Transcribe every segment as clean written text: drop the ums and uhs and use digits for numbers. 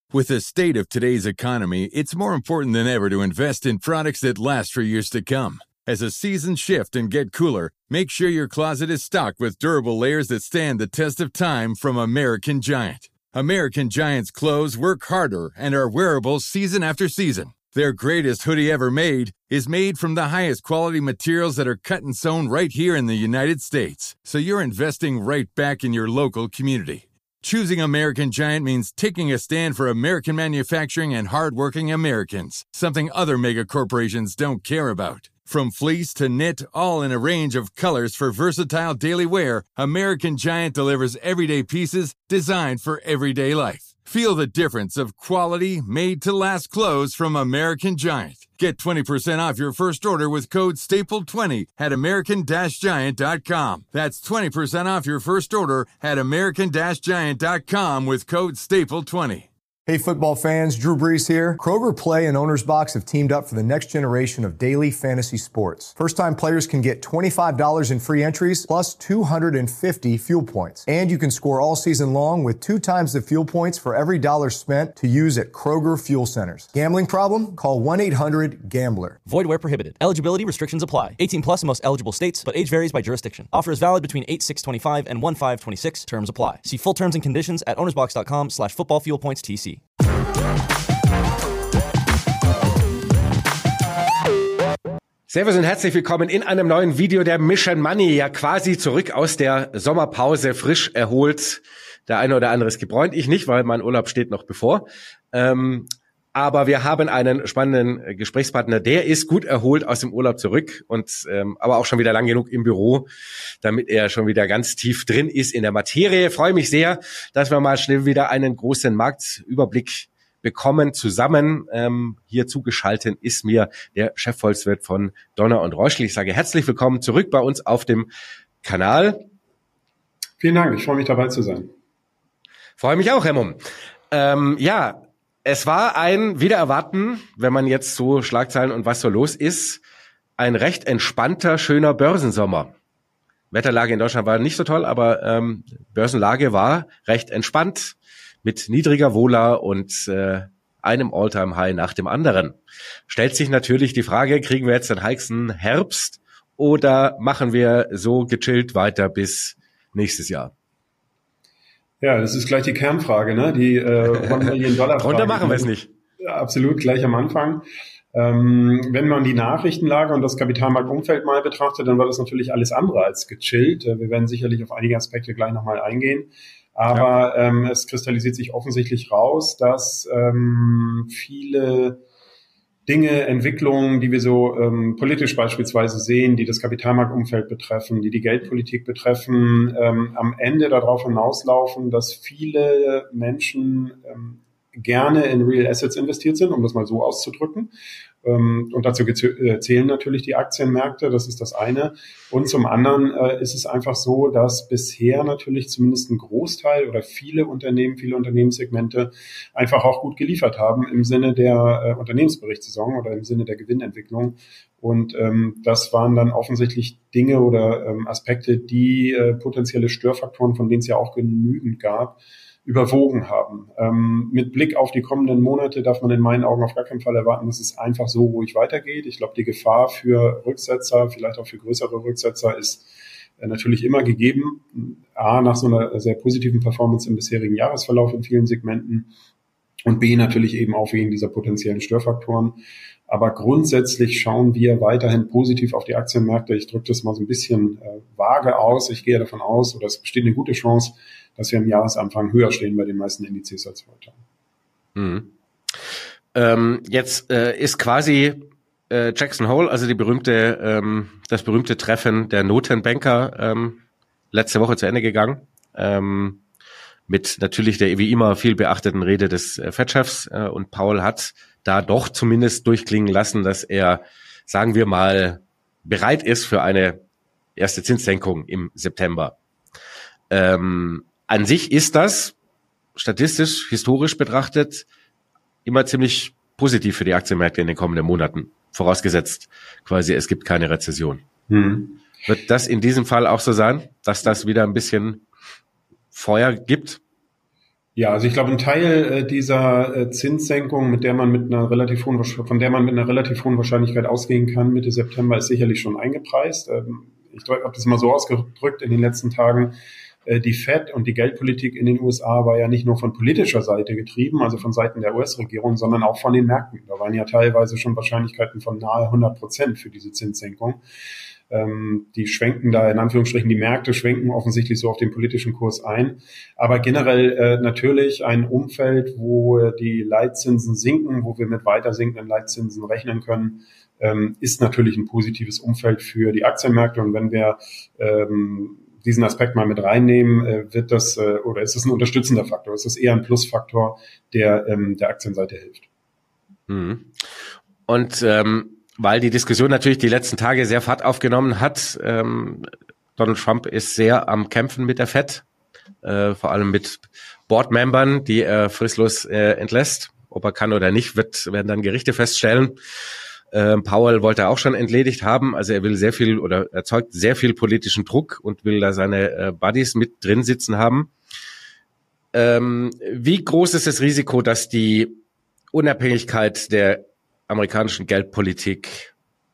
With the state of today's economy, it's more important than ever to invest in products that last for years to come. As the seasons shift and get cooler, make sure your closet is stocked with durable layers that stand the test of time from American Giant. American Giant's clothes work harder and are wearable season after season. Their greatest hoodie ever made is made from the highest quality materials that are cut and sewn right here in the United States. So you're investing right back in your local community. Choosing American Giant means taking a stand for American manufacturing and hardworking Americans, something other mega corporations don't care about. From fleece to knit, all in a range of colors for versatile daily wear, American Giant delivers everyday pieces designed for everyday life. Feel the difference of quality, made-to-last clothes from American Giant. Get 20% off your first order with code STAPLE20 at american-giant.com. That's 20% off your first order at american-giant.com with code STAPLE20. Hey football fans, Drew Brees here. Kroger Play and Owner's Box have teamed up for the next generation of daily fantasy sports. First-time players can get $25 in free entries plus 250 fuel points. And you can score all season long with 2 times the fuel points for every dollar spent to use at Kroger Fuel Centers. Gambling problem? Call 1-800-GAMBLER. Void where prohibited. Eligibility restrictions apply. 18 plus in most eligible states, but age varies by jurisdiction. Offer is valid between 8/6/25 and 1/5/26. Terms apply. See full terms and conditions at ownersbox.com/footballfuelpointstc. Servus und herzlich willkommen in einem neuen Video der Mission Money. Ja, quasi zurück aus der Sommerpause, frisch erholt. Der eine oder andere ist gebräunt, ich nicht, weil mein Urlaub steht noch bevor. Aber wir haben einen spannenden Gesprächspartner, der ist gut erholt aus dem Urlaub zurück und aber auch schon wieder lang genug im Büro, damit er schon wieder ganz tief drin ist in der Materie. Ich freue mich sehr, dass wir mal schnell wieder einen großen Marktüberblick bekommen zusammen. Hier zugeschaltet ist mir der Chefvolkswirt von Donner und Reuschel. Ich sage herzlich willkommen zurück bei uns auf dem Kanal. Vielen Dank, ich freue mich dabei zu sein. Freue mich auch, Herr Mumm. Ja, es war ein, wieder erwarten, wenn man jetzt so Schlagzeilen und was so los ist, ein recht entspannter, schöner Börsensommer. Wetterlage in Deutschland war nicht so toll, aber Börsenlage war recht entspannt mit niedriger Vola und einem All-Time-High nach dem anderen. Stellt sich natürlich die Frage, kriegen wir jetzt den heißen Herbst oder machen wir so gechillt weiter bis nächstes Jahr? Ja, das ist gleich die Kernfrage, ne? Die $1 Million Frage. Drunter machen wir es nicht. Ja, absolut, gleich am Anfang. Wenn man die Nachrichtenlage und das Kapitalmarktumfeld mal betrachtet, dann war das natürlich alles andere als gechillt. Wir werden sicherlich auf einige Aspekte gleich nochmal eingehen. Aber es kristallisiert sich offensichtlich raus, dass viele Dinge, Entwicklungen, die wir so politisch beispielsweise sehen, die das Kapitalmarktumfeld betreffen, die Geldpolitik betreffen, am Ende darauf hinauslaufen, dass viele Menschen gerne in Real Assets investiert sind, um das mal so auszudrücken. Und dazu zählen natürlich die Aktienmärkte, das ist das eine. Und zum anderen ist es einfach so, dass bisher natürlich zumindest ein Großteil oder viele Unternehmen, viele Unternehmenssegmente einfach auch gut geliefert haben im Sinne der Unternehmensberichtssaison oder im Sinne der Gewinnentwicklung. Und das waren dann offensichtlich Dinge oder Aspekte, die potenzielle Störfaktoren, von denen es ja auch genügend gab, überwogen haben. Mit Blick auf die kommenden Monate darf man in meinen Augen auf gar keinen Fall erwarten, dass es einfach so ruhig weitergeht. Ich glaube, die Gefahr für Rücksetzer, vielleicht auch für größere Rücksetzer, ist natürlich immer gegeben. A, nach so einer sehr positiven Performance im bisherigen Jahresverlauf in vielen Segmenten und B, natürlich eben auch wegen dieser potenziellen Störfaktoren. Aber grundsätzlich schauen wir weiterhin positiv auf die Aktienmärkte. Ich drücke das mal so ein bisschen vage aus. Ich gehe davon aus, oder es besteht eine gute Chance, dass wir im Jahresanfang höher stehen bei den meisten Indizes als heute. Jetzt ist quasi Jackson Hole, also das berühmte Treffen der Notenbanker letzte Woche zu Ende gegangen. Mit natürlich der wie immer viel beachteten Rede des Fed-Chefs. Und Powell hat da doch zumindest durchklingen lassen, dass er, sagen wir mal, bereit ist für eine erste Zinssenkung im September. An sich ist das statistisch, historisch betrachtet immer ziemlich positiv für die Aktienmärkte in den kommenden Monaten, vorausgesetzt quasi es gibt keine Rezession. Wird das in diesem Fall auch so sein, dass das wieder ein bisschen Feuer gibt? Ja, also ich glaube, ein Teil dieser Zinssenkung, von der man mit einer relativ hohen Wahrscheinlichkeit ausgehen kann, Mitte September, ist sicherlich schon eingepreist. Ich habe das mal so ausgedrückt in den letzten Tagen. Die Fed und die Geldpolitik in den USA war ja nicht nur von politischer Seite getrieben, also von Seiten der US-Regierung, sondern auch von den Märkten. Da waren ja teilweise schon Wahrscheinlichkeiten von nahe 100% für diese Zinssenkung. Die schwenken da, in Anführungsstrichen, die Märkte schwenken offensichtlich so auf den politischen Kurs ein. Aber generell natürlich ein Umfeld, wo die Leitzinsen sinken, wo wir mit weiter sinkenden Leitzinsen rechnen können, ist natürlich ein positives Umfeld für die Aktienmärkte. Und wenn wir diesen Aspekt mal mit reinnehmen, wird das, oder ist es ein unterstützender Faktor? Ist es eher ein Plusfaktor, der der Aktienseite hilft? Und weil die Diskussion natürlich die letzten Tage sehr Fahrt aufgenommen hat. Donald Trump ist sehr am Kämpfen mit der Fed, vor allem mit Boardmembern, die er fristlos entlässt. Ob er kann oder nicht, werden dann Gerichte feststellen. Powell wollte er auch schon entledigt haben. Also er will sehr viel oder erzeugt sehr viel politischen Druck und will da seine Buddies mit drin sitzen haben. Wie groß ist das Risiko, dass die Unabhängigkeit der amerikanischen Geldpolitik,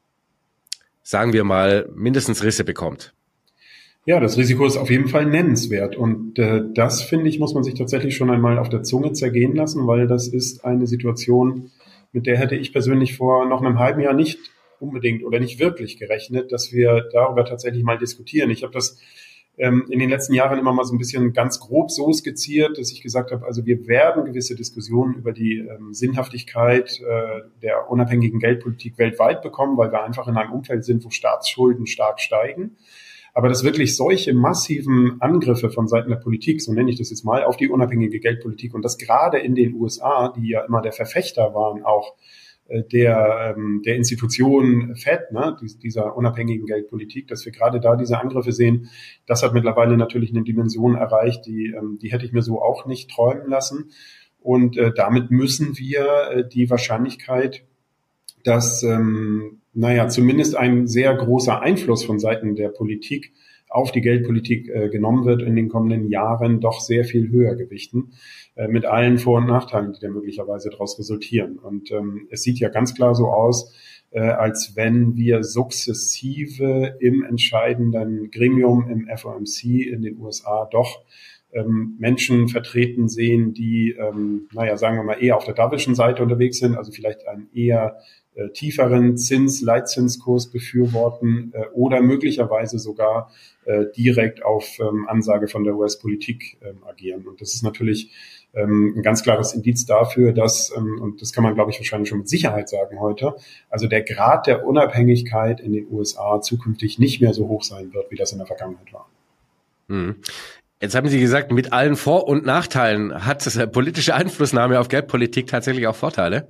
sagen wir mal, mindestens Risse bekommt? Ja, das Risiko ist auf jeden Fall nennenswert. Und das, finde ich, muss man sich tatsächlich schon einmal auf der Zunge zergehen lassen, weil das ist eine Situation, mit der hätte ich persönlich vor noch einem halben Jahr nicht unbedingt oder nicht wirklich gerechnet, dass wir darüber tatsächlich mal diskutieren. Ich habe das in den letzten Jahren immer mal so ein bisschen ganz grob so skizziert, dass ich gesagt habe, also wir werden gewisse Diskussionen über die Sinnhaftigkeit der unabhängigen Geldpolitik weltweit bekommen, weil wir einfach in einem Umfeld sind, wo Staatsschulden stark steigen. Aber dass wirklich solche massiven Angriffe von Seiten der Politik, so nenne ich das jetzt mal, auf die unabhängige Geldpolitik und das gerade in den USA, die ja immer der Verfechter waren, auch der Institution Fed, ne, dieser unabhängigen Geldpolitik, dass wir gerade da diese Angriffe sehen, das hat mittlerweile natürlich eine Dimension erreicht, die hätte ich mir so auch nicht träumen lassen. Und damit müssen wir die Wahrscheinlichkeit, dass zumindest ein sehr großer Einfluss von Seiten der Politik auf die Geldpolitik genommen wird in den kommenden Jahren, doch sehr viel höher gewichten, mit allen Vor- und Nachteilen, die da möglicherweise daraus resultieren. Und es sieht ja ganz klar so aus, als wenn wir sukzessive im entscheidenden Gremium im FOMC in den USA doch Menschen vertreten sehen, die, sagen wir mal, eher auf der dovischen Seite unterwegs sind, also vielleicht einen eher tieferen Leitzinskurs befürworten oder möglicherweise sogar direkt auf Ansage von der US-Politik agieren. Und das ist natürlich ein ganz klares Indiz dafür, dass, und das kann man, glaube ich, wahrscheinlich schon mit Sicherheit sagen heute, also der Grad der Unabhängigkeit in den USA zukünftig nicht mehr so hoch sein wird, wie das in der Vergangenheit war. Jetzt haben Sie gesagt, mit allen Vor- und Nachteilen hat politische Einflussnahme auf Geldpolitik tatsächlich auch Vorteile?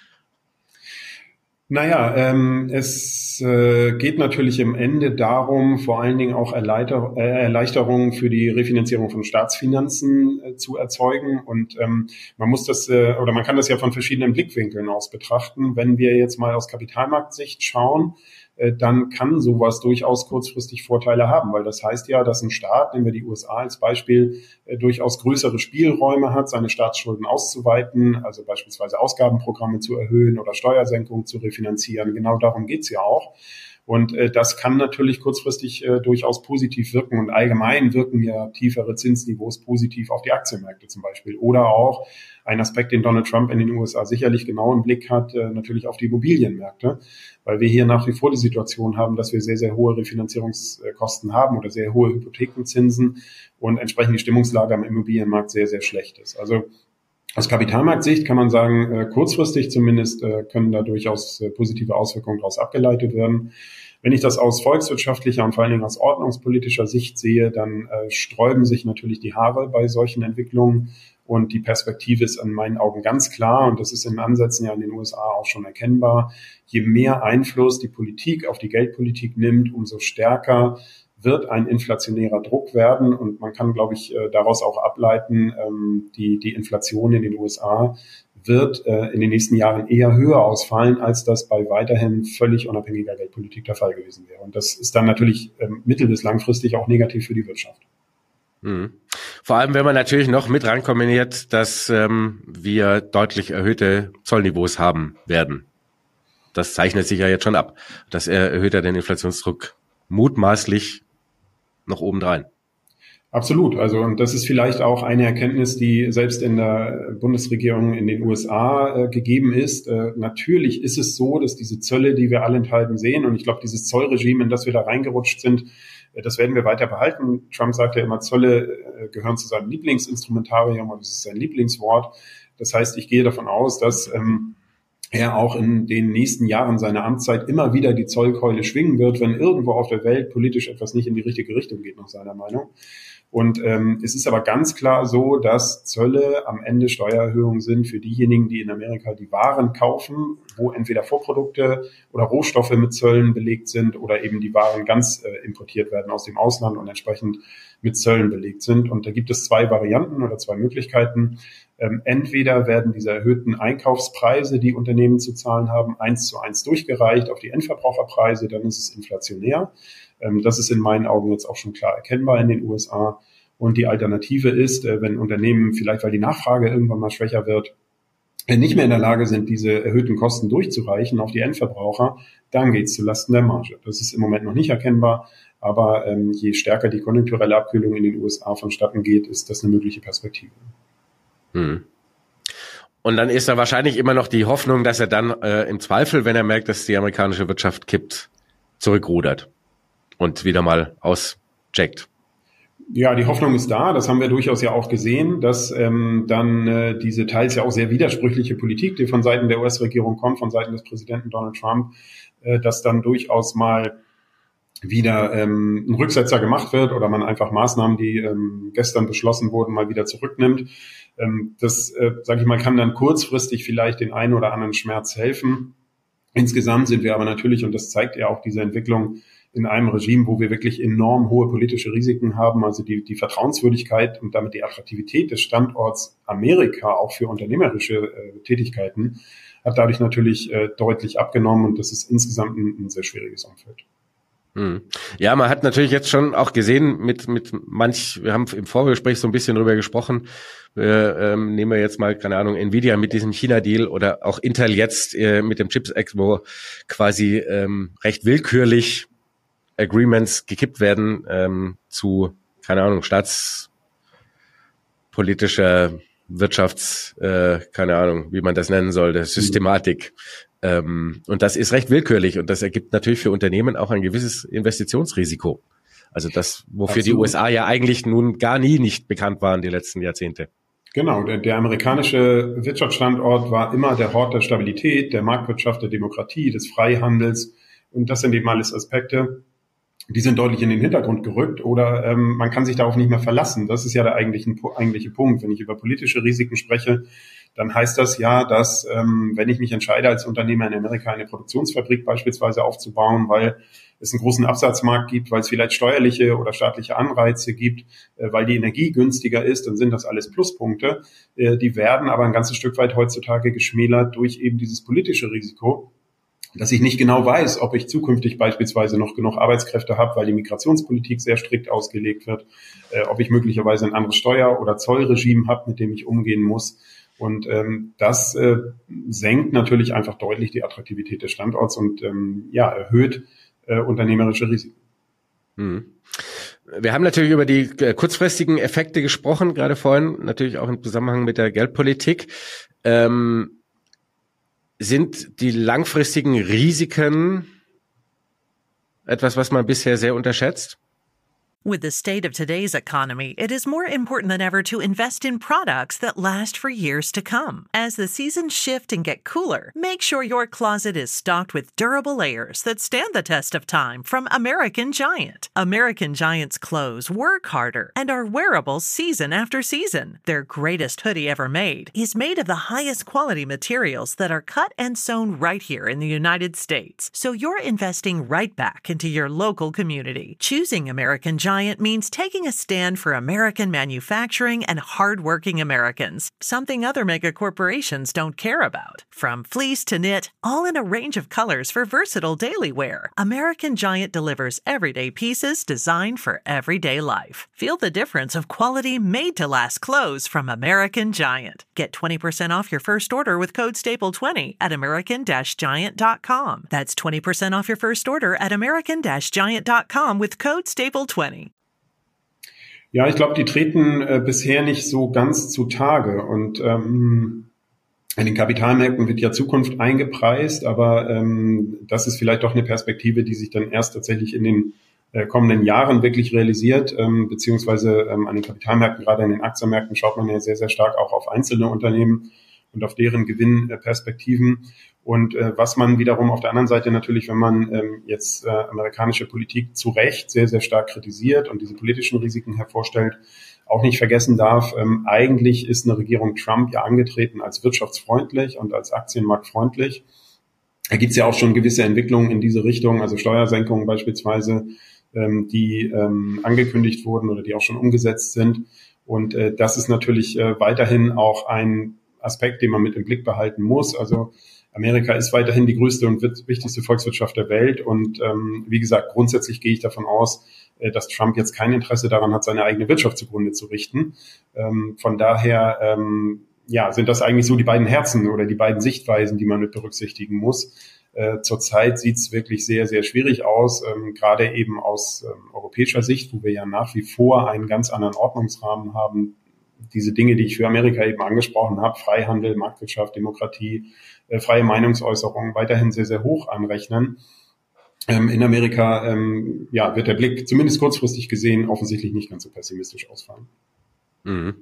Naja, es geht natürlich im Ende darum, vor allen Dingen auch Erleichterungen für die Refinanzierung von Staatsfinanzen zu erzeugen. Und man muss das oder man kann das ja von verschiedenen Blickwinkeln aus betrachten. Wenn wir jetzt mal aus Kapitalmarktsicht schauen, dann kann sowas durchaus kurzfristig Vorteile haben, weil das heißt ja, dass ein Staat, nehmen wir die USA als Beispiel, durchaus größere Spielräume hat, seine Staatsschulden auszuweiten, also beispielsweise Ausgabenprogramme zu erhöhen oder Steuersenkungen zu refinanzieren. Genau darum geht's ja auch. Und das kann natürlich kurzfristig durchaus positiv wirken und allgemein wirken ja tiefere Zinsniveaus positiv auf die Aktienmärkte zum Beispiel. Oder auch ein Aspekt, den Donald Trump in den USA sicherlich genau im Blick hat, natürlich auf die Immobilienmärkte, weil wir hier nach wie vor die Situation haben, dass wir sehr, sehr hohe Refinanzierungskosten haben oder sehr hohe Hypothekenzinsen und entsprechend die Stimmungslage am Immobilienmarkt sehr, sehr schlecht ist. Also aus Kapitalmarktsicht kann man sagen, kurzfristig zumindest können da durchaus positive Auswirkungen daraus abgeleitet werden. Wenn ich das aus volkswirtschaftlicher und vor allen Dingen aus ordnungspolitischer Sicht sehe, dann sträuben sich natürlich die Haare bei solchen Entwicklungen. Und die Perspektive ist in meinen Augen ganz klar, und das ist in Ansätzen ja in den USA auch schon erkennbar. Je mehr Einfluss die Politik auf die Geldpolitik nimmt, umso stärker wird ein inflationärer Druck werden. Und man kann, glaube ich, daraus auch ableiten, die Inflation in den USA wird in den nächsten Jahren eher höher ausfallen, als das bei weiterhin völlig unabhängiger Geldpolitik der Fall gewesen wäre. Und das ist dann natürlich mittel- bis langfristig auch negativ für die Wirtschaft. Vor allem, wenn man natürlich noch mit rankombiniert, dass wir deutlich erhöhte Zollniveaus haben werden. Das zeichnet sich ja jetzt schon ab. Das erhöht ja den Inflationsdruck mutmaßlich noch obendrein. Absolut. Also, und das ist vielleicht auch eine Erkenntnis, die selbst in der Bundesregierung in den USA gegeben ist. Natürlich ist es so, dass diese Zölle, die wir allenthalben sehen, und ich glaube, dieses Zollregime, in das wir da reingerutscht sind, das werden wir weiter behalten. Trump sagt ja immer, Zölle gehören zu seinem Lieblingsinstrumentarium und das ist sein Lieblingswort. Das heißt, ich gehe davon aus, dass er auch in den nächsten Jahren seiner Amtszeit immer wieder die Zollkeule schwingen wird, wenn irgendwo auf der Welt politisch etwas nicht in die richtige Richtung geht, nach seiner Meinung. Und es ist aber ganz klar so, dass Zölle am Ende Steuererhöhungen sind für diejenigen, die in Amerika die Waren kaufen, wo entweder Vorprodukte oder Rohstoffe mit Zöllen belegt sind oder eben die Waren ganz importiert werden aus dem Ausland und entsprechend mit Zöllen belegt sind. Und da gibt es zwei Varianten oder zwei Möglichkeiten. Entweder werden diese erhöhten Einkaufspreise, die Unternehmen zu zahlen haben, 1:1 durchgereicht auf die Endverbraucherpreise, dann ist es inflationär. Das ist in meinen Augen jetzt auch schon klar erkennbar in den USA. Und die Alternative ist, wenn Unternehmen vielleicht, weil die Nachfrage irgendwann mal schwächer wird, nicht mehr in der Lage sind, diese erhöhten Kosten durchzureichen auf die Endverbraucher, dann geht es zulasten der Marge. Das ist im Moment noch nicht erkennbar, aber je stärker die konjunkturelle Abkühlung in den USA vonstatten geht, ist das eine mögliche Perspektive. Und dann ist da wahrscheinlich immer noch die Hoffnung, dass er dann im Zweifel, wenn er merkt, dass die amerikanische Wirtschaft kippt, zurückrudert und wieder mal auscheckt. Ja, die Hoffnung ist da. Das haben wir durchaus ja auch gesehen, dass dann diese teils ja auch sehr widersprüchliche Politik, die von Seiten der US-Regierung kommt, von Seiten des Präsidenten Donald Trump, dass dann durchaus mal wieder ein Rücksetzer gemacht wird oder man einfach Maßnahmen, die gestern beschlossen wurden, mal wieder zurücknimmt. Das, sage ich mal, kann dann kurzfristig vielleicht den einen oder anderen Schmerz helfen. Insgesamt sind wir aber natürlich, und das zeigt ja auch diese Entwicklung, in einem Regime, wo wir wirklich enorm hohe politische Risiken haben, also die Vertrauenswürdigkeit und damit die Attraktivität des Standorts Amerika auch für unternehmerische Tätigkeiten hat dadurch natürlich deutlich abgenommen und das ist insgesamt ein sehr schwieriges Umfeld. Ja, man hat natürlich jetzt schon auch gesehen wir haben im Vorgespräch so ein bisschen drüber gesprochen, nehmen wir jetzt mal, keine Ahnung, Nvidia mit diesem China-Deal oder auch Intel jetzt mit dem Chips Act, wo quasi recht willkürlich Agreements gekippt werden zu, keine Ahnung, staatspolitischer keine Ahnung, wie man das nennen soll, der Systematik. Und das ist recht willkürlich und das ergibt natürlich für Unternehmen auch ein gewisses Investitionsrisiko. Also das, wofür Absolut. Die USA ja eigentlich nun gar nie nicht bekannt waren die letzten Jahrzehnte. Genau, der amerikanische Wirtschaftsstandort war immer der Hort der Stabilität, der Marktwirtschaft, der Demokratie, des Freihandels und das sind eben alles Aspekte, die sind deutlich in den Hintergrund gerückt oder man kann sich darauf nicht mehr verlassen. Das ist ja der eigentliche Punkt. Wenn ich über politische Risiken spreche, dann heißt das ja, dass wenn ich mich entscheide, als Unternehmer in Amerika eine Produktionsfabrik beispielsweise aufzubauen, weil es einen großen Absatzmarkt gibt, weil es vielleicht steuerliche oder staatliche Anreize gibt, weil die Energie günstiger ist, dann sind das alles Pluspunkte. Die werden aber ein ganzes Stück weit heutzutage geschmälert durch eben dieses politische Risiko, dass ich nicht genau weiß, ob ich zukünftig beispielsweise noch genug Arbeitskräfte habe, weil die Migrationspolitik sehr strikt ausgelegt wird, ob ich möglicherweise ein anderes Steuer- oder Zollregime habe, mit dem ich umgehen muss. Und das senkt natürlich einfach deutlich die Attraktivität des Standorts und erhöht unternehmerische Risiken. Wir haben natürlich über die kurzfristigen Effekte gesprochen, gerade vorhin, natürlich auch im Zusammenhang mit der Geldpolitik. Sind die langfristigen Risiken etwas, was man bisher sehr unterschätzt? With the state of today's economy, it is more important than ever to invest in products that last for years to come. As the seasons shift and get cooler, make sure your closet is stocked with durable layers that stand the test of time from American Giant. American Giant's clothes work harder and are wearable season after season. Their greatest hoodie ever made is made of the highest quality materials that are cut and sewn right here in the United States. So you're investing right back into your local community. Choosing American Giant Giant means taking a stand for American manufacturing and hardworking Americans, something other mega corporations don't care about. From fleece to knit, all in a range of colors for versatile daily wear, American Giant delivers everyday pieces designed for everyday life. Feel the difference of quality made-to-last clothes from American Giant. Get 20% off your first order with code STAPLE20 at american-giant.com. That's 20% off your first order at american-giant.com with code STAPLE20. Ja, ich glaube, die treten bisher nicht so ganz zutage. Und in den Kapitalmärkten wird ja Zukunft eingepreist, aber das ist vielleicht doch eine Perspektive, die sich dann erst tatsächlich in den kommenden Jahren wirklich realisiert, beziehungsweise an den Kapitalmärkten, gerade an den Aktienmärkten, schaut man ja sehr, sehr stark auch auf einzelne Unternehmen und auf deren Gewinnperspektiven. Und was man wiederum auf der anderen Seite natürlich, wenn man jetzt amerikanische Politik zu Recht sehr, sehr stark kritisiert und diese politischen Risiken hervorstellt, auch nicht vergessen darf, eigentlich ist eine Regierung Trump ja angetreten als wirtschaftsfreundlich und als aktienmarktfreundlich. Da gibt es ja auch schon gewisse Entwicklungen in diese Richtung, also Steuersenkungen beispielsweise, die angekündigt wurden oder die auch schon umgesetzt sind. Und das ist natürlich weiterhin auch ein Aspekt, den man mit im Blick behalten muss. Also Amerika ist weiterhin die größte und wichtigste Volkswirtschaft der Welt. Und wie gesagt, grundsätzlich gehe ich davon aus, dass Trump jetzt kein Interesse daran hat, seine eigene Wirtschaft zugrunde zu richten. Von daher sind das eigentlich so die beiden Herzen oder die beiden Sichtweisen, die man mit berücksichtigen muss. Zurzeit sieht es wirklich sehr, sehr schwierig aus, gerade eben aus europäischer Sicht, wo wir ja nach wie vor einen ganz anderen Ordnungsrahmen haben. Diese Dinge, die ich für Amerika eben angesprochen habe, Freihandel, Marktwirtschaft, Demokratie, freie Meinungsäußerung, weiterhin sehr, sehr hoch anrechnen. In Amerika wird der Blick zumindest kurzfristig gesehen offensichtlich nicht ganz so pessimistisch ausfallen. Mhm.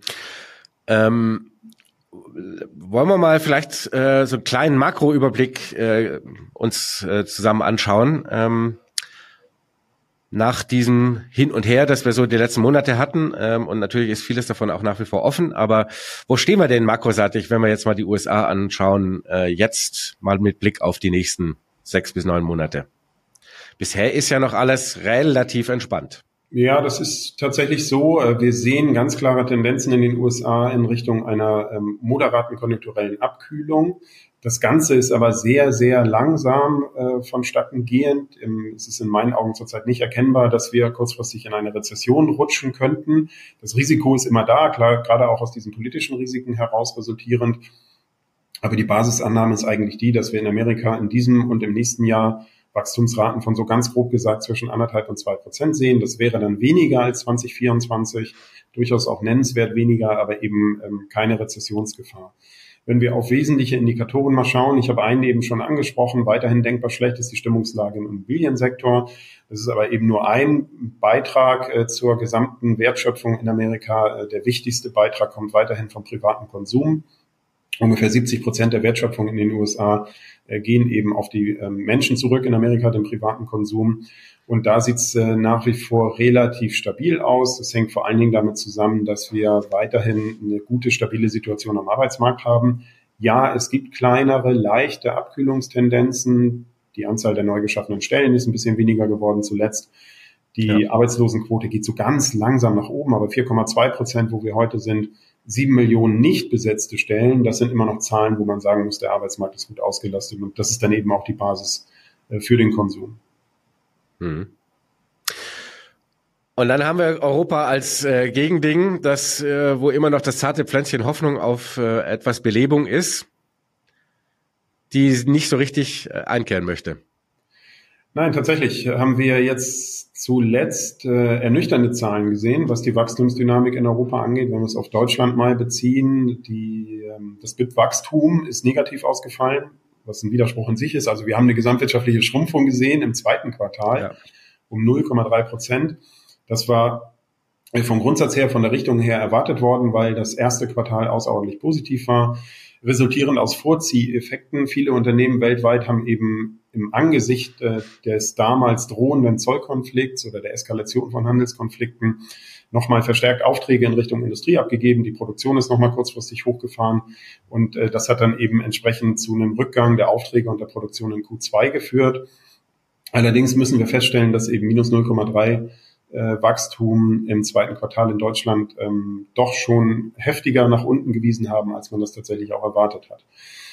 Wollen wir mal vielleicht so einen kleinen Makroüberblick uns zusammen anschauen, nach diesem Hin und Her, das wir so die letzten Monate hatten, und natürlich ist vieles davon auch nach wie vor offen, aber wo stehen wir denn makroseitig, wenn wir jetzt mal die USA anschauen, jetzt mal mit Blick auf die nächsten 6 bis 9 Monate? Bisher ist ja noch alles relativ entspannt. Ja, das ist tatsächlich so. Wir sehen ganz klare Tendenzen in den USA in Richtung einer moderaten konjunkturellen Abkühlung. Das Ganze ist aber sehr, sehr langsam vonstatten gehend. Es ist in meinen Augen zurzeit nicht erkennbar, dass wir kurzfristig in eine Rezession rutschen könnten. Das Risiko ist immer da, klar, gerade auch aus diesen politischen Risiken heraus resultierend. Aber die Basisannahme ist eigentlich die, dass wir in Amerika in diesem und im nächsten Jahr Wachstumsraten von so ganz grob gesagt zwischen 1,5% und 2% sehen. Das wäre dann weniger als 2024, durchaus auch nennenswert weniger, aber eben keine Rezessionsgefahr. Wenn wir auf wesentliche Indikatoren mal schauen, ich habe einen eben schon angesprochen, weiterhin denkbar schlecht ist die Stimmungslage im Immobiliensektor. Das ist aber eben nur ein Beitrag zur gesamten Wertschöpfung in Amerika. Der wichtigste Beitrag kommt weiterhin vom privaten Konsum. Ungefähr 70% der Wertschöpfung in den USA gehen eben auf die Menschen zurück in Amerika, den privaten Konsum. Und da sieht's nach wie vor relativ stabil aus. Das hängt vor allen Dingen damit zusammen, dass wir weiterhin eine gute, stabile Situation am Arbeitsmarkt haben. Ja, es gibt kleinere, leichte Abkühlungstendenzen. Die Anzahl der neu geschaffenen Stellen ist ein bisschen weniger geworden zuletzt. Die Arbeitslosenquote geht so ganz langsam nach oben, aber 4,2%, wo wir heute sind, 7 Millionen nicht besetzte Stellen, das sind immer noch Zahlen, wo man sagen muss, der Arbeitsmarkt ist gut ausgelastet und das ist dann eben auch die Basis für den Konsum. Und dann haben wir Europa als Gegending, das wo immer noch das zarte Pflänzchen Hoffnung auf etwas Belebung ist, die nicht so richtig einkehren möchte. Nein, tatsächlich haben wir jetzt zuletzt ernüchternde Zahlen gesehen, was die Wachstumsdynamik in Europa angeht. Wenn wir es auf Deutschland mal beziehen, das BIP-Wachstum ist negativ ausgefallen, was ein Widerspruch in sich ist. Also wir haben eine gesamtwirtschaftliche Schrumpfung gesehen im zweiten Quartal um 0,3%. Das war vom Grundsatz her, von der Richtung her erwartet worden, weil das erste Quartal außerordentlich positiv war. Resultierend aus Vorzieheffekten. Viele Unternehmen weltweit haben eben im Angesicht des damals drohenden Zollkonflikts oder der Eskalation von Handelskonflikten nochmal verstärkt Aufträge in Richtung Industrie abgegeben. Die Produktion ist nochmal kurzfristig hochgefahren und das hat dann eben entsprechend zu einem Rückgang der Aufträge und der Produktion in Q2 geführt. Allerdings müssen wir feststellen, dass eben minus 0,3 Wachstum im zweiten Quartal in Deutschland doch schon heftiger nach unten gewiesen haben, als man das tatsächlich auch erwartet hat.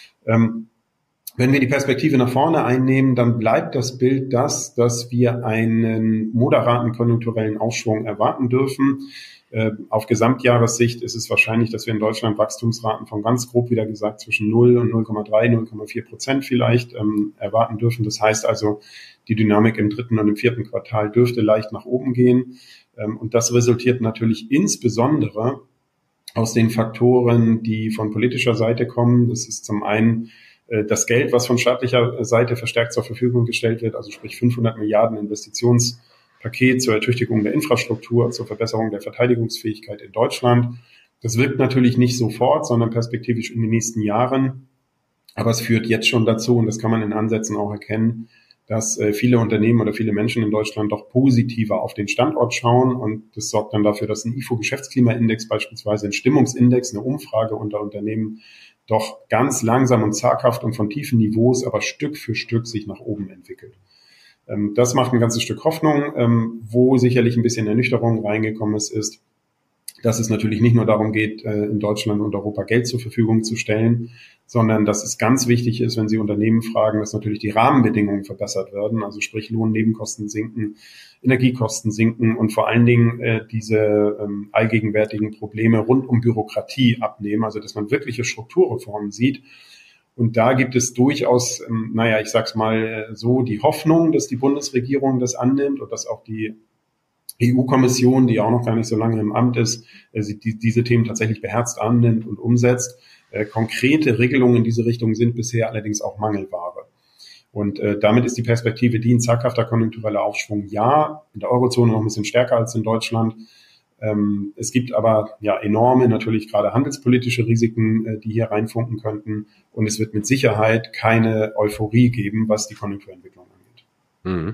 Wenn wir die Perspektive nach vorne einnehmen, dann bleibt das Bild das, dass wir einen moderaten konjunkturellen Aufschwung erwarten dürfen. Auf Gesamtjahressicht ist es wahrscheinlich, dass wir in Deutschland Wachstumsraten von ganz grob wieder gesagt zwischen 0 und 0,3, 0,4% vielleicht erwarten dürfen. Das heißt also, die Dynamik im dritten und im vierten Quartal dürfte leicht nach oben gehen. Und das resultiert natürlich insbesondere aus den Faktoren, die von politischer Seite kommen. Das ist zum einen das Geld, was von staatlicher Seite verstärkt zur Verfügung gestellt wird, also sprich 500 Milliarden Investitionspaket zur Ertüchtigung der Infrastruktur, zur Verbesserung der Verteidigungsfähigkeit in Deutschland. Das wirkt natürlich nicht sofort, sondern perspektivisch in den nächsten Jahren. Aber es führt jetzt schon dazu, und das kann man in Ansätzen auch erkennen, dass viele Unternehmen oder viele Menschen in Deutschland doch positiver auf den Standort schauen. Und das sorgt dann dafür, dass ein IFO-Geschäftsklimaindex beispielsweise, ein Stimmungsindex, eine Umfrage unter Unternehmen, doch ganz langsam und zaghaft und von tiefen Niveaus, aber Stück für Stück sich nach oben entwickelt. Das macht ein ganzes Stück Hoffnung. Wo sicherlich ein bisschen Ernüchterung reingekommen ist, dass es natürlich nicht nur darum geht, in Deutschland und Europa Geld zur Verfügung zu stellen, sondern dass es ganz wichtig ist, wenn Sie Unternehmen fragen, dass natürlich die Rahmenbedingungen verbessert werden, also sprich Lohnnebenkosten sinken, Energiekosten sinken und vor allen Dingen diese allgegenwärtigen Probleme rund um Bürokratie abnehmen, also dass man wirkliche Strukturreformen sieht. Und da gibt es durchaus, ich sag's mal so, die Hoffnung, dass die Bundesregierung das annimmt und dass auch die EU-Kommission, die auch noch gar nicht so lange im Amt ist, diese Themen tatsächlich beherzt annimmt und umsetzt. Konkrete Regelungen in diese Richtung sind bisher allerdings auch Mangelware. Und damit ist die Perspektive, die ein zaghafter konjunktureller Aufschwung, ja, in der Eurozone noch ein bisschen stärker als in Deutschland. Es gibt aber enorme, natürlich gerade handelspolitische Risiken, die hier reinfunken könnten. Und es wird mit Sicherheit keine Euphorie geben, was die Konjunkturentwicklung angeht.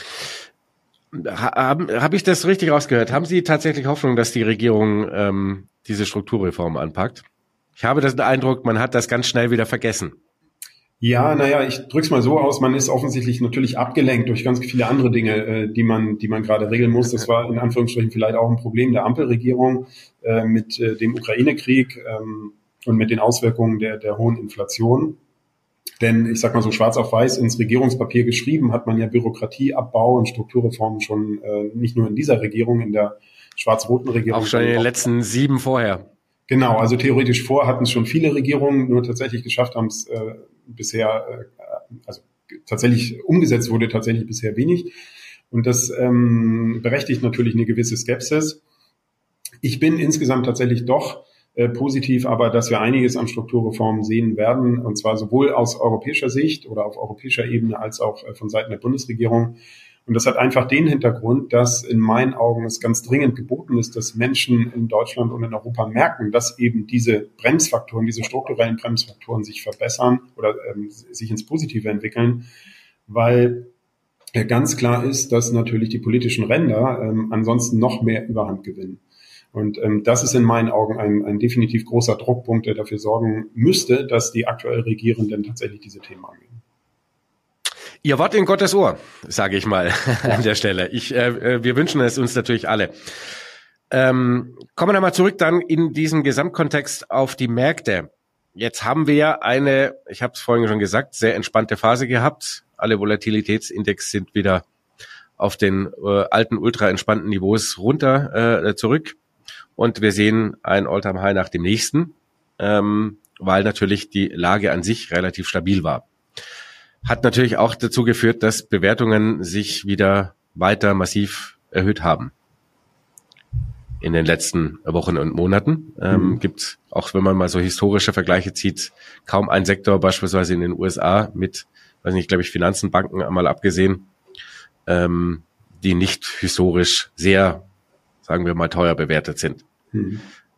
Mhm. Hab ich das richtig rausgehört? Haben Sie tatsächlich Hoffnung, dass die Regierung diese Strukturreform anpackt? Ich habe den Eindruck, man hat das ganz schnell wieder vergessen. Ja, ich drück's mal so aus, man ist offensichtlich natürlich abgelenkt durch ganz viele andere Dinge, die man gerade regeln muss. Das war in Anführungsstrichen vielleicht auch ein Problem der Ampelregierung mit dem Ukraine-Krieg und mit den Auswirkungen der hohen Inflation. Denn ich sag mal so schwarz auf weiß ins Regierungspapier geschrieben, hat man ja Bürokratieabbau und Strukturreformen schon nicht nur in dieser Regierung, in der schwarz-roten Regierung. Auch schon in den letzten 7 vorher. Genau, also theoretisch hatten es schon viele Regierungen, nur tatsächlich geschafft haben es bisher, also tatsächlich umgesetzt wurde tatsächlich bisher wenig. Und das berechtigt natürlich eine gewisse Skepsis. Ich bin insgesamt tatsächlich doch positiv, aber dass wir einiges an Strukturreformen sehen werden, und zwar sowohl aus europäischer Sicht oder auf europäischer Ebene als auch von Seiten der Bundesregierung. Und das hat einfach den Hintergrund, dass in meinen Augen es ganz dringend geboten ist, dass Menschen in Deutschland und in Europa merken, dass eben diese Bremsfaktoren, diese strukturellen Bremsfaktoren sich verbessern oder sich ins Positive entwickeln, weil ganz klar ist, dass natürlich die politischen Ränder ansonsten noch mehr Überhand gewinnen. Und das ist in meinen Augen ein definitiv großer Druckpunkt, der dafür sorgen müsste, dass die aktuell Regierenden tatsächlich diese Themen angehen. Ihr Wort in Gottes Ohr, sage ich mal an der Stelle. Wir wünschen es uns natürlich alle. Kommen wir mal zurück dann in diesem Gesamtkontext auf die Märkte. Jetzt haben wir ja eine, ich habe es vorhin schon gesagt, sehr entspannte Phase gehabt. Alle Volatilitätsindex sind wieder auf den alten, ultra entspannten Niveaus runter zurück. Und wir sehen ein All-Time-High nach dem nächsten, weil natürlich die Lage an sich relativ stabil war. Hat natürlich auch dazu geführt, dass Bewertungen sich wieder weiter massiv erhöht haben. In den letzten Wochen und Monaten gibt, auch wenn man mal so historische Vergleiche zieht, kaum ein Sektor, beispielsweise in den USA mit, Finanzen, Banken einmal abgesehen, die nicht historisch sehr, sagen wir mal, teuer bewertet sind. Wir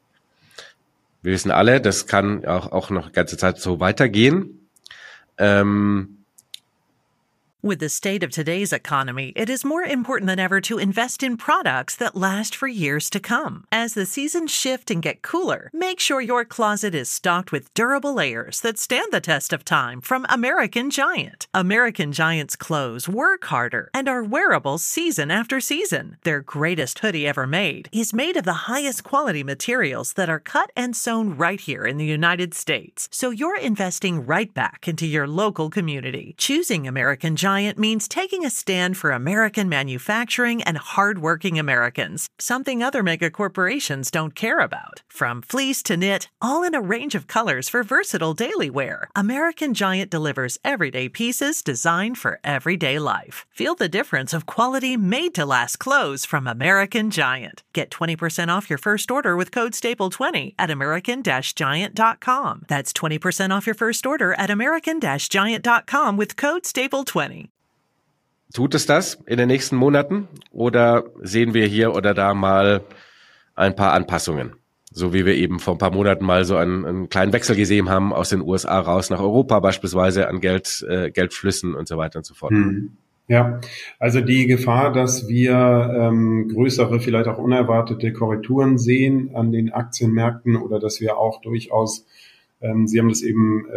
wissen alle, das kann auch noch eine ganze Zeit so weitergehen. With the state of today's economy, it is more important than ever to invest in products that last for years to come. As the seasons shift and get cooler, make sure your closet is stocked with durable layers that stand the test of time from American Giant. American Giant's clothes work harder and are wearable season after season. Their greatest hoodie ever made is made of the highest quality materials that are cut and sewn right here in the United States. So you're investing right back into your local community. Choosing American Giant means taking a stand for American manufacturing and hardworking Americans, something other mega corporations don't care about. From fleece to knit, all in a range of colors for versatile daily wear, American Giant delivers everyday pieces designed for everyday life. Feel the difference of quality made-to-last clothes from American Giant. Get 20% off your first order with code STAPLE20 at american-giant.com. That's 20% off your first order at american-giant.com with code STAPLE20. Tut es das in den nächsten Monaten oder sehen wir hier oder da mal ein paar Anpassungen? So wie wir eben vor ein paar Monaten mal so einen kleinen Wechsel gesehen haben aus den USA raus nach Europa beispielsweise an Geldflüssen und so weiter und so fort. Ja, also die Gefahr, dass wir größere, vielleicht auch unerwartete Korrekturen sehen an den Aktienmärkten oder dass wir auch durchaus, Sie haben das eben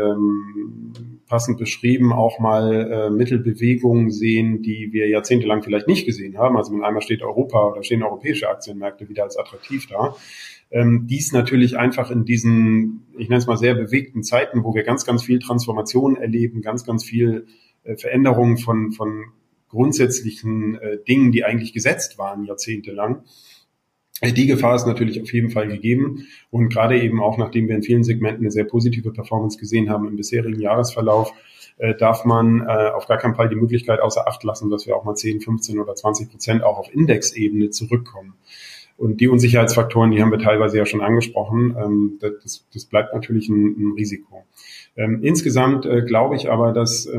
passend beschrieben, auch mal Mittelbewegungen sehen, die wir jahrzehntelang vielleicht nicht gesehen haben. Also mit einmal steht Europa oder stehen europäische Aktienmärkte wieder als attraktiv da. Dies natürlich einfach in diesen, ich nenne es mal sehr bewegten Zeiten, wo wir ganz, ganz viel Transformation erleben, ganz, ganz viel Veränderungen von grundsätzlichen Dingen, die eigentlich gesetzt waren jahrzehntelang. Die Gefahr ist natürlich auf jeden Fall gegeben und gerade eben auch, nachdem wir in vielen Segmenten eine sehr positive Performance gesehen haben im bisherigen Jahresverlauf, darf man auf gar keinen Fall die Möglichkeit außer Acht lassen, dass wir auch mal 10, 15 oder 20% auch auf Indexebene zurückkommen. Und die Unsicherheitsfaktoren, die haben wir teilweise ja schon angesprochen, das bleibt natürlich ein Risiko. Insgesamt glaube ich aber, dass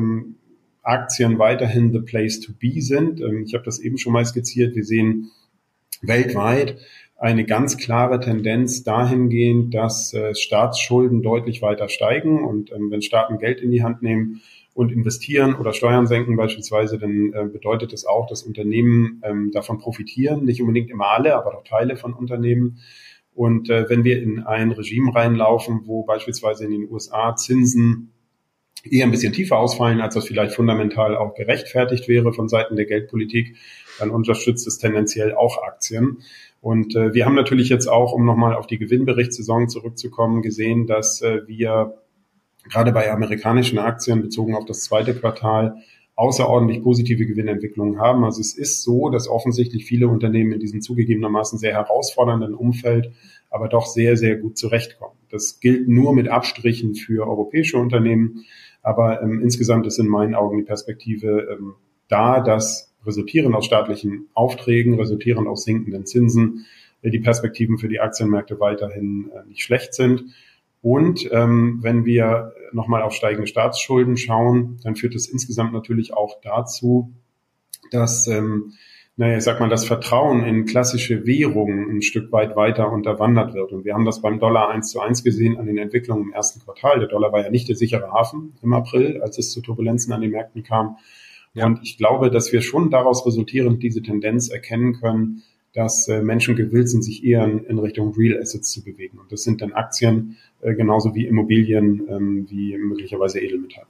Aktien weiterhin the place to be sind. Ich habe das eben schon mal skizziert. Wir sehen weltweit eine ganz klare Tendenz dahingehend, dass Staatsschulden deutlich weiter steigen. Und wenn Staaten Geld in die Hand nehmen und investieren oder Steuern senken beispielsweise, dann bedeutet das auch, dass Unternehmen davon profitieren. Nicht unbedingt immer alle, aber doch Teile von Unternehmen. Und wenn wir in ein Regime reinlaufen, wo beispielsweise in den USA Zinsen eher ein bisschen tiefer ausfallen, als das vielleicht fundamental auch gerechtfertigt wäre von Seiten der Geldpolitik, dann unterstützt es tendenziell auch Aktien. Und wir haben natürlich jetzt auch, um nochmal auf die Gewinnberichtssaison zurückzukommen, gesehen, dass wir gerade bei amerikanischen Aktien bezogen auf das zweite Quartal außerordentlich positive Gewinnentwicklungen haben. Also es ist so, dass offensichtlich viele Unternehmen in diesem zugegebenermaßen sehr herausfordernden Umfeld aber doch sehr, sehr gut zurechtkommen. Das gilt nur mit Abstrichen für europäische Unternehmen, aber insgesamt ist in meinen Augen die Perspektive da, dass resultierend aus staatlichen Aufträgen, resultierend aus sinkenden Zinsen, die Perspektiven für die Aktienmärkte weiterhin nicht schlecht sind. Und wenn wir nochmal auf steigende Staatsschulden schauen, dann führt es insgesamt natürlich auch dazu, dass das Vertrauen in klassische Währungen ein Stück weit weiter unterwandert wird. Und wir haben das beim Dollar 1:1 gesehen an den Entwicklungen im ersten Quartal. Der Dollar war ja nicht der sichere Hafen im April, als es zu Turbulenzen an den Märkten kam. Ja. Und ich glaube, dass wir schon daraus resultierend diese Tendenz erkennen können, dass Menschen gewillt sind, sich eher in Richtung Real Assets zu bewegen. Und das sind dann Aktien, genauso wie Immobilien, wie möglicherweise Edelmetalle.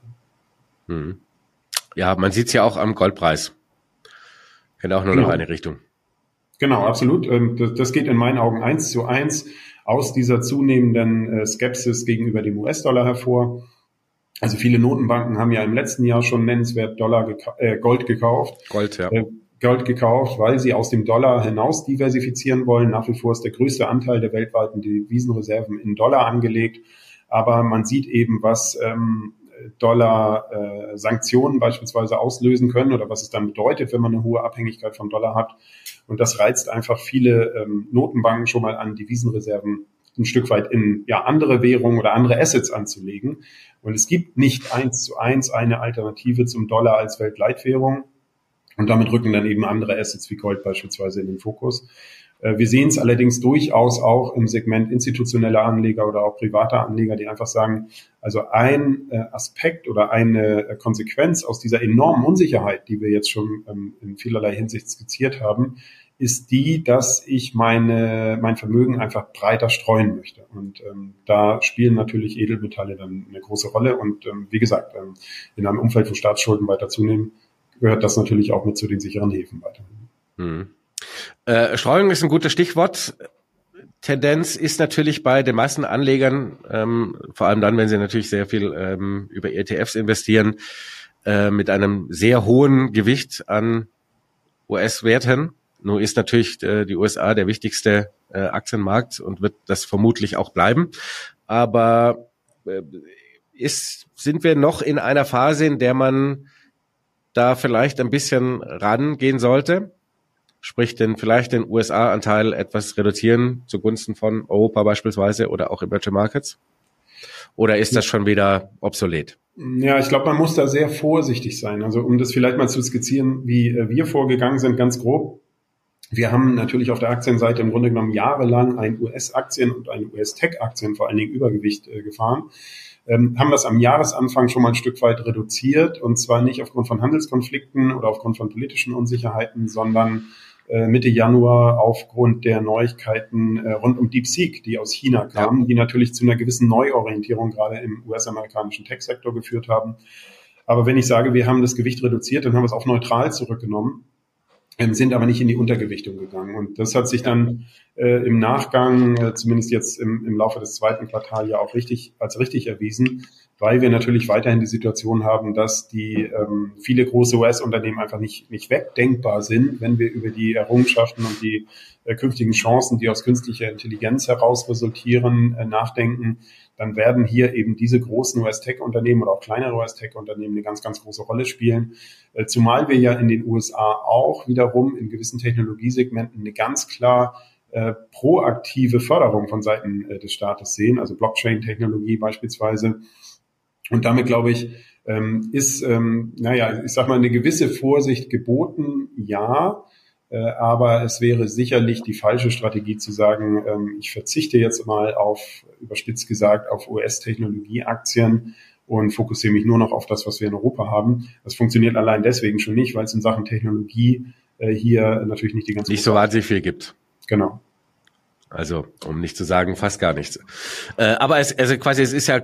Ja, man sieht es ja auch am Goldpreis. Kennt auch nur noch eine Richtung. Genau, absolut. Das geht in meinen Augen 1:1 aus dieser zunehmenden Skepsis gegenüber dem US-Dollar hervor. Also viele Notenbanken haben ja im letzten Jahr schon nennenswert Gold gekauft. Gold gekauft, weil sie aus dem Dollar hinaus diversifizieren wollen. Nach wie vor ist der größte Anteil der weltweiten Devisenreserven in Dollar angelegt. Aber man sieht eben, was Dollar-Sanktionen beispielsweise auslösen können oder was es dann bedeutet, wenn man eine hohe Abhängigkeit vom Dollar hat. Und das reizt einfach viele Notenbanken schon mal an, Devisenreserven ein Stück weit in andere Währungen oder andere Assets anzulegen. Und es gibt nicht 1:1 eine Alternative zum Dollar als Weltleitwährung. Und damit rücken dann eben andere Assets wie Gold beispielsweise in den Fokus. Wir sehen es allerdings durchaus auch im Segment institutioneller Anleger oder auch privater Anleger, die einfach sagen, also ein Aspekt oder eine Konsequenz aus dieser enormen Unsicherheit, die wir jetzt schon in vielerlei Hinsicht skizziert haben, ist die, dass ich mein Vermögen einfach breiter streuen möchte. Und da spielen natürlich Edelmetalle dann eine große Rolle. Und wie gesagt, in einem Umfeld, wo Staatsschulden weiter zunehmen, gehört das natürlich auch mit zu den sicheren Häfen weiterhin. Streuung ist ein gutes Stichwort. Tendenz ist natürlich bei den meisten Anlegern, vor allem dann, wenn sie natürlich sehr viel über ETFs investieren, mit einem sehr hohen Gewicht an US-Werten. Nun ist natürlich die USA der wichtigste Aktienmarkt und wird das vermutlich auch bleiben. Aber sind wir noch in einer Phase, in der man da vielleicht ein bisschen rangehen sollte? Sprich, vielleicht den USA-Anteil etwas reduzieren zugunsten von Europa beispielsweise oder auch Emerging Markets? Oder ist das schon wieder obsolet? Ja, ich glaube, man muss da sehr vorsichtig sein. Also um das vielleicht mal zu skizzieren, wie wir vorgegangen sind, ganz grob. Wir haben natürlich auf der Aktienseite im Grunde genommen jahrelang ein US-Aktien und ein US-Tech-Aktien vor allen Dingen Übergewicht gefahren. Haben das am Jahresanfang schon mal ein Stück weit reduziert, und zwar nicht aufgrund von Handelskonflikten oder aufgrund von politischen Unsicherheiten, sondern Mitte Januar aufgrund der Neuigkeiten rund um DeepSeek, die aus China kamen, die natürlich zu einer gewissen Neuorientierung gerade im US-amerikanischen Tech-Sektor geführt haben. Aber wenn ich sage, wir haben das Gewicht reduziert, dann haben wir es auf neutral zurückgenommen, sind aber nicht in die Untergewichtung gegangen. Und das hat sich dann im Nachgang, zumindest jetzt im Laufe des zweiten Quartals, ja auch als richtig erwiesen, weil wir natürlich weiterhin die Situation haben, dass die viele große US-Unternehmen einfach nicht wegdenkbar sind, wenn wir über die Errungenschaften und die künftigen Chancen, die aus künstlicher Intelligenz heraus resultieren, nachdenken. Dann werden hier eben diese großen US-Tech-Unternehmen oder auch kleinere US-Tech-Unternehmen eine ganz, ganz große Rolle spielen. Zumal wir ja in den USA auch wiederum in gewissen Technologiesegmenten eine ganz klar proaktive Förderung von Seiten des Staates sehen, also Blockchain-Technologie beispielsweise. Und damit, glaube ich, ist, ich sag mal, eine gewisse Vorsicht geboten, ja. Aber es wäre sicherlich die falsche Strategie zu sagen, ich verzichte jetzt mal überspitzt gesagt, auf US-Technologieaktien und fokussiere mich nur noch auf das, was wir in Europa haben. Das funktioniert allein deswegen schon nicht, weil es in Sachen Technologie hier natürlich nicht die ganze nicht so wahnsinnig viel gibt. Genau. Also, um nicht zu sagen, fast gar nichts. Aber es ist ja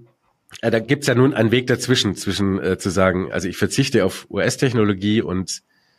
da gibt's ja nun einen Weg dazwischen, zu sagen, also ich verzichte auf US-Technologie und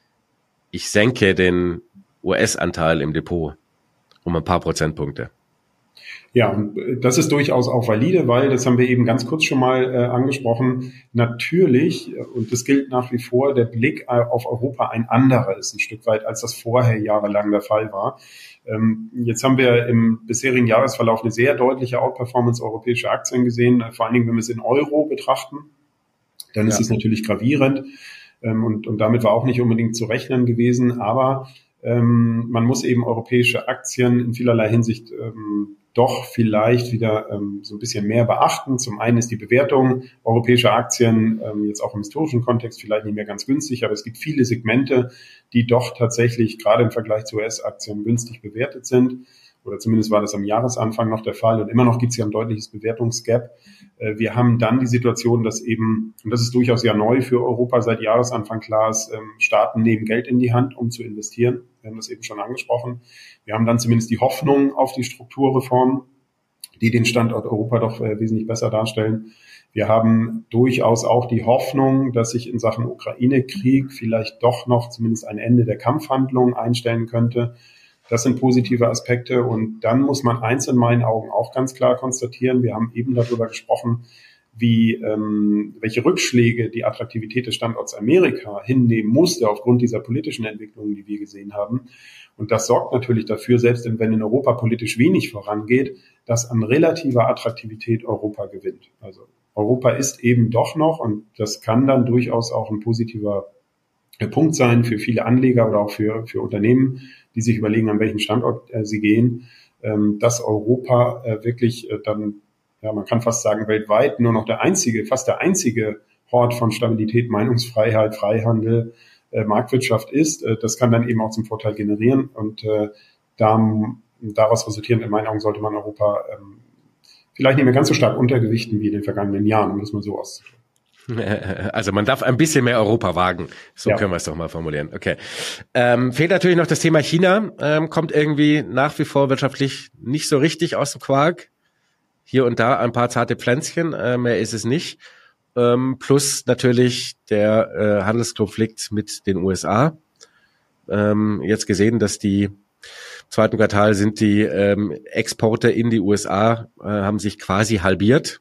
ich senke den US-Anteil im Depot um ein paar Prozentpunkte. Ja, und das ist durchaus auch valide, weil, das haben wir eben ganz kurz schon mal angesprochen, natürlich, und das gilt nach wie vor, der Blick auf Europa ein anderer ist ein Stück weit, als das vorher jahrelang der Fall war. Jetzt haben wir im bisherigen Jahresverlauf eine sehr deutliche Outperformance europäischer Aktien gesehen, vor allen Dingen, wenn wir es in Euro betrachten, dann ist es natürlich gravierend. Und damit war auch nicht unbedingt zu rechnen gewesen, aber man muss eben europäische Aktien in vielerlei Hinsicht doch vielleicht wieder so ein bisschen mehr beachten. Zum einen ist die Bewertung europäischer Aktien jetzt auch im historischen Kontext vielleicht nicht mehr ganz günstig, aber es gibt viele Segmente, die doch tatsächlich gerade im Vergleich zu US-Aktien günstig bewertet sind. Oder zumindest war das am Jahresanfang noch der Fall. Und immer noch gibt es ja ein deutliches Bewertungsgap. Wir haben dann die Situation, dass eben, und das ist durchaus ja neu für Europa seit Jahresanfang klar ist, Staaten nehmen Geld in die Hand, um zu investieren. Wir haben das eben schon angesprochen. Wir haben dann zumindest die Hoffnung auf die Strukturreformen, die den Standort Europa doch wesentlich besser darstellen. Wir haben durchaus auch die Hoffnung, dass sich in Sachen Ukraine-Krieg vielleicht doch noch zumindest ein Ende der Kampfhandlungen einstellen könnte. Das sind positive Aspekte. Und dann muss man eins in meinen Augen auch ganz klar konstatieren. Wir haben eben darüber gesprochen, welche Rückschläge die Attraktivität des Standorts Amerika hinnehmen musste aufgrund dieser politischen Entwicklungen, die wir gesehen haben. Und das sorgt natürlich dafür, selbst wenn in Europa politisch wenig vorangeht, dass an relativer Attraktivität Europa gewinnt. Also Europa ist eben doch noch, und das kann dann durchaus auch ein positiver Punkt sein für viele Anleger oder auch für Unternehmen, die sich überlegen, an welchen Standort sie gehen, dass Europa wirklich dann, ja, man kann fast sagen, weltweit nur noch fast der einzige Hort von Stabilität, Meinungsfreiheit, Freihandel, Marktwirtschaft ist. Das kann dann eben auch zum Vorteil generieren. Und daraus resultierend in meinen Augen sollte man Europa vielleicht nicht mehr ganz so stark untergewichten wie in den vergangenen Jahren, um das mal so auszudrücken. Also man darf ein bisschen mehr Europa wagen. So können wir es doch mal formulieren. Okay. Fehlt natürlich noch das Thema China. Kommt irgendwie nach wie vor wirtschaftlich nicht so richtig aus dem Quark. Hier und da ein paar zarte Pflänzchen, mehr ist es nicht. Plus natürlich der Handelskonflikt mit den USA. Jetzt gesehen, dass die zweiten Quartal sind die Exporte in die USA haben sich quasi halbiert.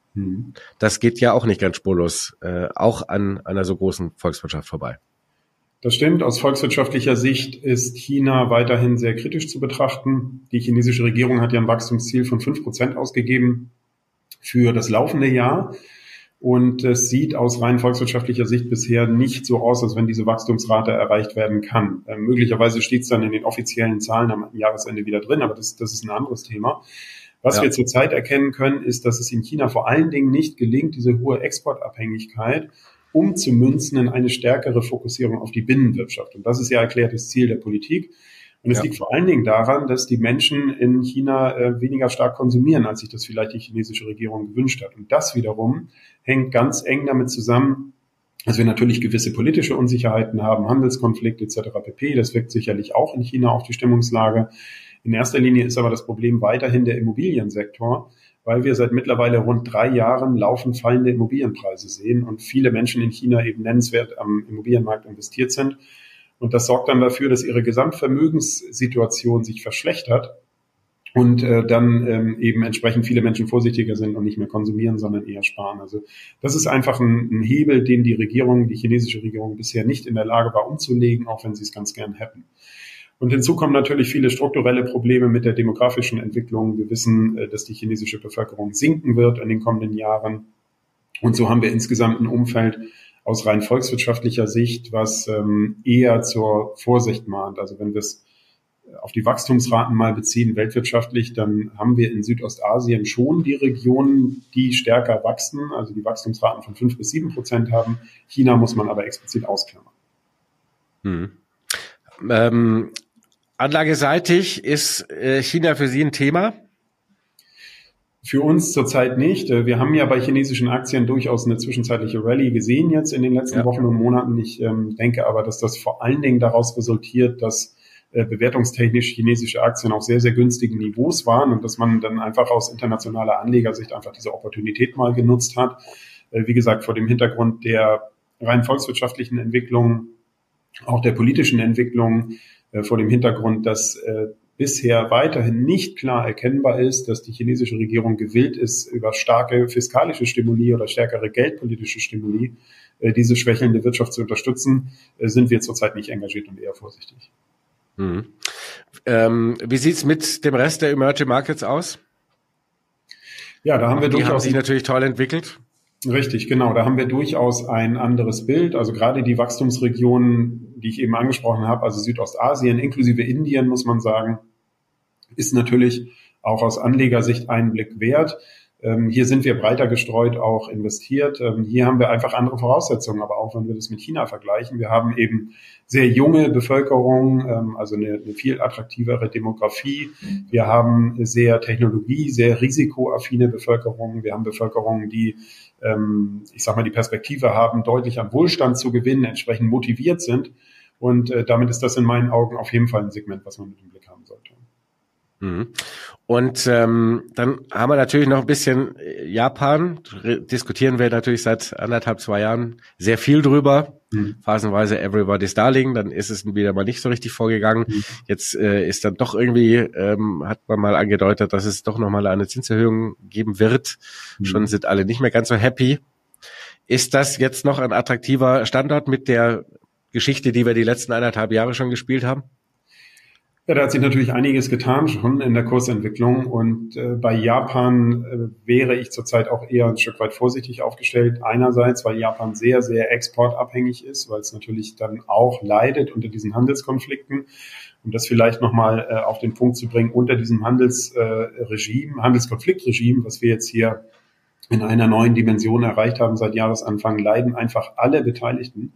Das geht ja auch nicht ganz spurlos, auch an einer so großen Volkswirtschaft vorbei. Das stimmt. Aus volkswirtschaftlicher Sicht ist China weiterhin sehr kritisch zu betrachten. Die chinesische Regierung hat ja ein Wachstumsziel von 5% ausgegeben für das laufende Jahr. Und es sieht aus rein volkswirtschaftlicher Sicht bisher nicht so aus, als wenn diese Wachstumsrate erreicht werden kann. Möglicherweise steht es dann in den offiziellen Zahlen am Jahresende wieder drin, aber das ist ein anderes Thema. Was wir zurzeit erkennen können, ist, dass es in China vor allen Dingen nicht gelingt, diese hohe Exportabhängigkeit umzumünzen in eine stärkere Fokussierung auf die Binnenwirtschaft. Und das ist ja erklärtes Ziel der Politik. Und es liegt vor allen Dingen daran, dass die Menschen in China weniger stark konsumieren, als sich das vielleicht die chinesische Regierung gewünscht hat. Und das wiederum hängt ganz eng damit zusammen, dass wir natürlich gewisse politische Unsicherheiten haben, Handelskonflikte etc. pp. Das wirkt sicherlich auch in China auf die Stimmungslage. In erster Linie ist aber das Problem weiterhin der Immobiliensektor, weil wir seit mittlerweile rund 3 Jahren laufend fallende Immobilienpreise sehen und viele Menschen in China eben nennenswert am Immobilienmarkt investiert sind. Und das sorgt dann dafür, dass ihre Gesamtvermögenssituation sich verschlechtert und dann eben entsprechend viele Menschen vorsichtiger sind und nicht mehr konsumieren, sondern eher sparen. Also das ist einfach ein Hebel, den die chinesische Regierung bisher nicht in der Lage war umzulegen, auch wenn sie es ganz gern hätten. Und hinzu kommen natürlich viele strukturelle Probleme mit der demografischen Entwicklung. Wir wissen, dass die chinesische Bevölkerung sinken wird in den kommenden Jahren. Und so haben wir insgesamt ein Umfeld aus rein volkswirtschaftlicher Sicht, was eher zur Vorsicht mahnt. Also wenn wir es auf die Wachstumsraten mal beziehen, weltwirtschaftlich, dann haben wir in Südostasien schon die Regionen, die stärker wachsen, also die Wachstumsraten von 5-7% haben. China muss man aber explizit ausklammern. Anlageseitig ist China für Sie ein Thema? Für uns zurzeit nicht. Wir haben ja bei chinesischen Aktien durchaus eine zwischenzeitliche Rallye gesehen jetzt in den letzten Wochen und Monaten. Ich denke aber, dass das vor allen Dingen daraus resultiert, dass bewertungstechnisch chinesische Aktien auf sehr, sehr günstigen Niveaus waren und dass man dann einfach aus internationaler Anlegersicht einfach diese Opportunität mal genutzt hat. Wie gesagt, vor dem Hintergrund der rein volkswirtschaftlichen Entwicklung, auch der politischen Entwicklung, vor dem Hintergrund, dass bisher weiterhin nicht klar erkennbar ist, dass die chinesische Regierung gewillt ist, über starke fiskalische Stimuli oder stärkere geldpolitische Stimuli diese schwächelnde Wirtschaft zu unterstützen, sind wir zurzeit nicht engagiert und eher vorsichtig. Wie sieht's mit dem Rest der Emerging Markets aus? Ja, da haben wir durchaus... Die haben sich natürlich toll entwickelt. Richtig, genau. Da haben wir durchaus ein anderes Bild. Also gerade die Wachstumsregionen, die ich eben angesprochen habe, also Südostasien inklusive Indien, muss man sagen, ist natürlich auch aus Anlegersicht einen Blick wert. Hier sind wir breiter gestreut auch investiert. Hier haben wir einfach andere Voraussetzungen, aber auch wenn wir das mit China vergleichen. Wir haben eben sehr junge Bevölkerung, also eine viel attraktivere Demografie. Wir haben sehr sehr risikoaffine Bevölkerung. Wir haben Bevölkerung, die, die Perspektive haben, deutlich an Wohlstand zu gewinnen, entsprechend motiviert sind. Und damit ist das in meinen Augen auf jeden Fall ein Segment, was man mit im Blick haben sollte. Und dann haben wir natürlich noch ein bisschen Japan. Diskutieren wir natürlich seit 1,5-2 Jahren sehr viel drüber. Phasenweise Everybody's Darling. Dann ist es wieder mal nicht so richtig vorgegangen. Jetzt ist dann doch irgendwie, hat man mal angedeutet, dass es doch nochmal eine Zinserhöhung geben wird. Schon sind alle nicht mehr ganz so happy. Ist das jetzt noch ein attraktiver Standort mit der Geschichte, die wir die letzten 1,5 Jahre schon gespielt haben? Ja, da hat sich natürlich einiges getan schon in der Kursentwicklung und bei Japan wäre ich zurzeit auch eher ein Stück weit vorsichtig aufgestellt. Einerseits, weil Japan sehr, sehr exportabhängig ist, weil es natürlich dann auch leidet unter diesen Handelskonflikten. Um das vielleicht nochmal auf den Punkt zu bringen, unter diesem Handelskonfliktregime, was wir jetzt hier in einer neuen Dimension erreicht haben seit Jahresanfang, leiden einfach alle Beteiligten.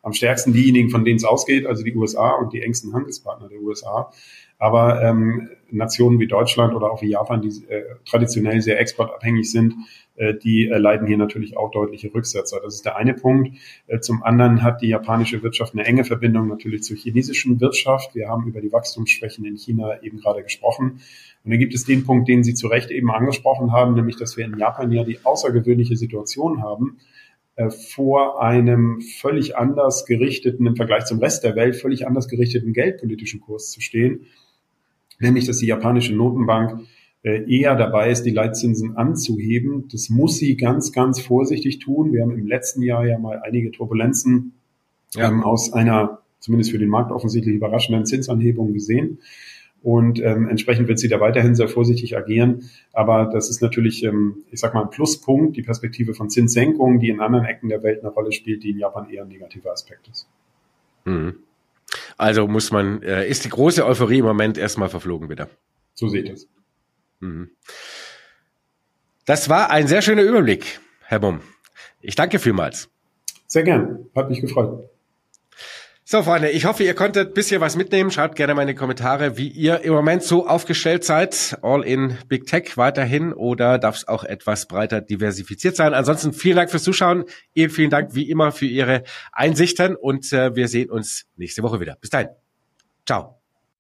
am stärksten diejenigen, von denen es ausgeht, also die USA und die engsten Handelspartner der USA. Aber Nationen wie Deutschland oder auch wie Japan, die traditionell sehr exportabhängig sind, die leiden hier natürlich auch deutliche Rücksetzer. Das ist der eine Punkt. Zum anderen hat die japanische Wirtschaft eine enge Verbindung natürlich zur chinesischen Wirtschaft. Wir haben über die Wachstumsschwächen in China eben gerade gesprochen. Und dann gibt es den Punkt, den Sie zu Recht eben angesprochen haben, nämlich, dass wir in Japan ja die außergewöhnliche Situation haben, vor einem völlig anders gerichteten, im Vergleich zum Rest der Welt, völlig anders gerichteten geldpolitischen Kurs zu stehen. Nämlich, dass die japanische Notenbank eher dabei ist, die Leitzinsen anzuheben. Das muss sie ganz, ganz vorsichtig tun. Wir haben im letzten Jahr ja mal einige Turbulenzen aus einer, zumindest für den Markt offensichtlich überraschenden Zinsanhebung gesehen. Und entsprechend wird sie da weiterhin sehr vorsichtig agieren. Aber das ist natürlich, ich sag mal, ein Pluspunkt, die Perspektive von Zinssenkungen, die in anderen Ecken der Welt eine Rolle spielt, die in Japan eher ein negativer Aspekt ist. Mhm. Also ist die große Euphorie im Moment erstmal verflogen wieder. So seht es. Das war ein sehr schöner Überblick, Herr Mumm. Ich danke vielmals. Sehr gern. Hat mich gefreut. So, Freunde, ich hoffe, ihr konntet ein bisschen was mitnehmen. Schreibt gerne mal in die Kommentare, wie ihr im Moment so aufgestellt seid. All in Big Tech weiterhin oder darf es auch etwas breiter diversifiziert sein? Ansonsten vielen Dank fürs Zuschauen. Ihnen vielen Dank wie immer für Ihre Einsichten und wir sehen uns nächste Woche wieder. Bis dahin. Ciao.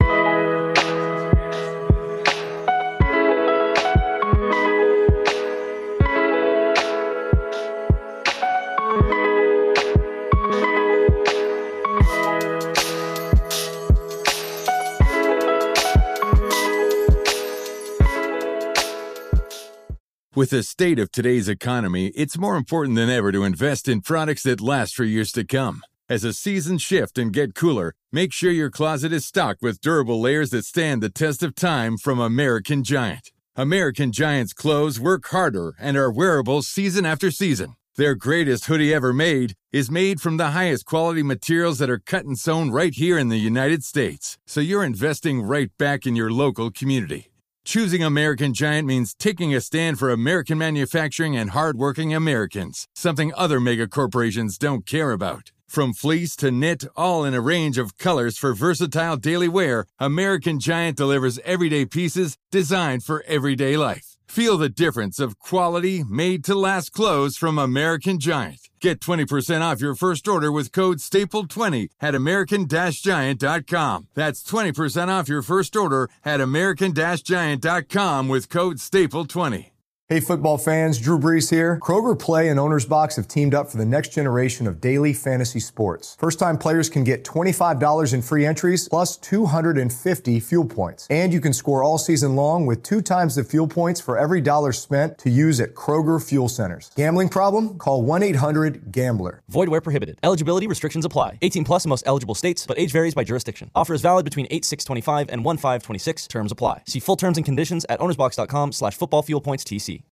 With the state of today's economy, it's more important than ever to invest in products that last for years to come. As the seasons shift and get cooler, make sure your closet is stocked with durable layers that stand the test of time from American Giant. American Giant's clothes work harder and are wearable season after season. Their greatest hoodie ever made is made from the highest quality materials that are cut and sewn right here in the United States. So you're investing right back in your local community. Choosing American Giant means taking a stand for American manufacturing and hardworking Americans, something other mega corporations don't care about. From fleece to knit, all in a range of colors for versatile daily wear, American Giant delivers everyday pieces designed for everyday life. Feel the difference of quality, made-to-last clothes from American Giant. Get 20% off your first order with code STAPLE20 at American-Giant.com. That's 20% off your first order at American-Giant.com with code STAPLE20. Hey football fans, Drew Brees here. Kroger Play and Owner's Box have teamed up for the next generation of daily fantasy sports. First-time players can get $25 in free entries plus 250 fuel points. And you can score all season long with 2 times the fuel points for every dollar spent to use at Kroger Fuel Centers. Gambling problem? Call 1-800-GAMBLER. Void where prohibited. Eligibility restrictions apply. 18 plus in most eligible states, but age varies by jurisdiction. Offer is valid between 8/6/25 and 1/5/26. Terms apply. See full terms and conditions at ownersbox.com/footballfuelpointstc.